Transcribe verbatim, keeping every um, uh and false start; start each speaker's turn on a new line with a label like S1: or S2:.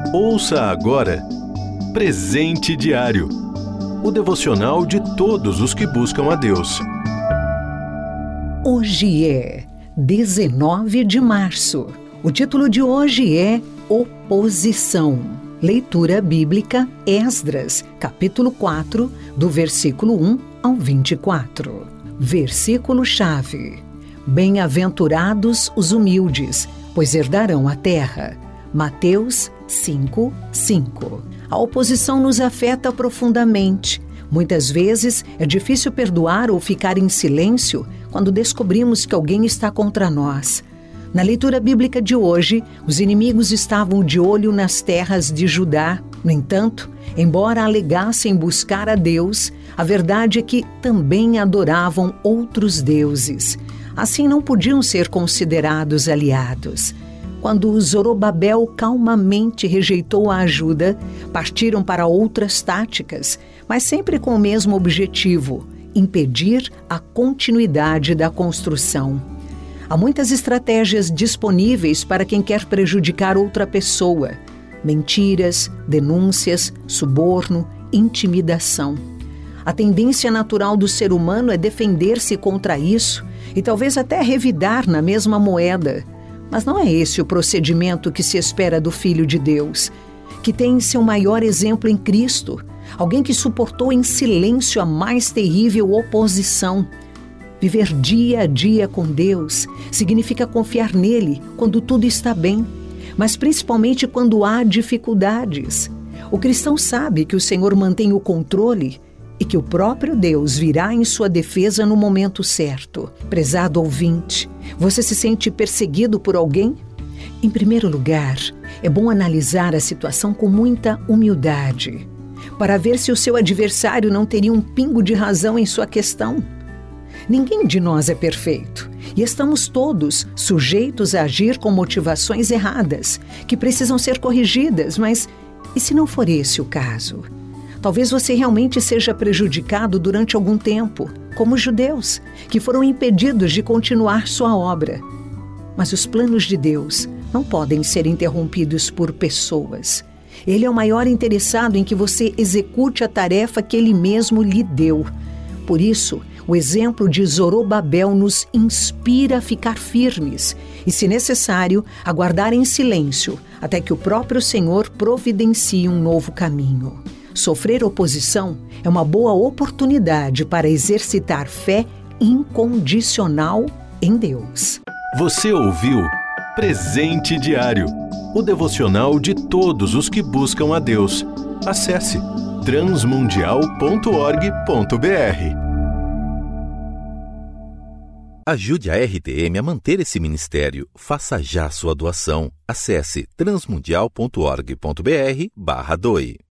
S1: Ouça agora Presente Diário, o devocional de todos os que buscam a Deus.
S2: Hoje é dezenove de março. O título de hoje é Oposição. Leitura bíblica, Esdras, capítulo quatro, do versículo um ao vinte e quatro. Versículo-chave: Bem-aventurados os humildes, pois herdarão a terra. Mateus cinco, cinco. A oposição nos afeta profundamente. Muitas vezes é difícil perdoar ou ficar em silêncio quando descobrimos que alguém está contra nós. Na leitura bíblica de hoje, os inimigos estavam de olho nas terras de Judá. No entanto, embora alegassem buscar a Deus, a verdade é que também adoravam outros deuses. Assim, não podiam ser considerados aliados. Quando Zorobabel calmamente rejeitou a ajuda, partiram para outras táticas, mas sempre com o mesmo objetivo: impedir a continuidade da construção. Há muitas estratégias disponíveis para quem quer prejudicar outra pessoa: mentiras, denúncias, suborno, intimidação. A tendência natural do ser humano é defender-se contra isso e talvez até revidar na mesma moeda. Mas não é esse o procedimento que se espera do Filho de Deus, que tem seu maior exemplo em Cristo, alguém que suportou em silêncio a mais terrível oposição. Viver dia a dia com Deus significa confiar nele quando tudo está bem, mas principalmente quando há dificuldades. O cristão sabe que o Senhor mantém o controle e que o próprio Deus virá em sua defesa no momento certo. Prezado ouvinte, você se sente perseguido por alguém? Em primeiro lugar, é bom analisar a situação com muita humildade, para ver se o seu adversário não teria um pingo de razão em sua questão. Ninguém de nós é perfeito e estamos todos sujeitos a agir com motivações erradas, que precisam ser corrigidas, mas e se não for esse o caso? Talvez você realmente seja prejudicado durante algum tempo, como os judeus, que foram impedidos de continuar sua obra. Mas os planos de Deus não podem ser interrompidos por pessoas. Ele é o maior interessado em que você execute a tarefa que Ele mesmo lhe deu. Por isso, o exemplo de Zorobabel nos inspira a ficar firmes e, se necessário, aguardar em silêncio até que o próprio Senhor providencie um novo caminho. Sofrer oposição é uma boa oportunidade para exercitar fé incondicional em Deus.
S1: Você ouviu Presente Diário, o devocional de todos os que buscam a Deus. Acesse transmundial ponto org ponto br.
S3: Ajude a R T M a manter esse ministério. Faça já sua doação. Acesse transmundial ponto org ponto br barra doe.